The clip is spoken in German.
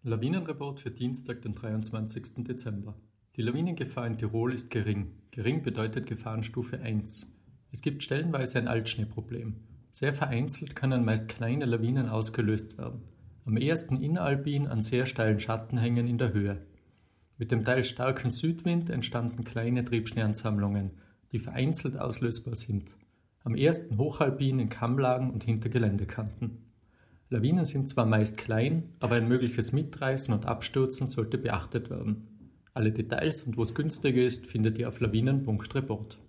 Lawinenreport für Dienstag, den 23. Dezember. Die Lawinengefahr in Tirol ist gering. Gering bedeutet Gefahrenstufe 1. Es gibt stellenweise ein Altschneeproblem. Sehr vereinzelt können meist kleine Lawinen ausgelöst werden. Am ehesten inneralpin an sehr steilen Schattenhängen in der Höhe. Mit dem teils starken Südwind entstanden kleine Triebschneeansammlungen, die vereinzelt auslösbar sind. Am ehesten hochalpin in Kammlagen und hinter Geländekanten. Lawinen sind zwar meist klein, aber ein mögliches Mitreißen und Abstürzen sollte beachtet werden. Alle Details und wo es günstiger ist, findet ihr auf lawinen.report.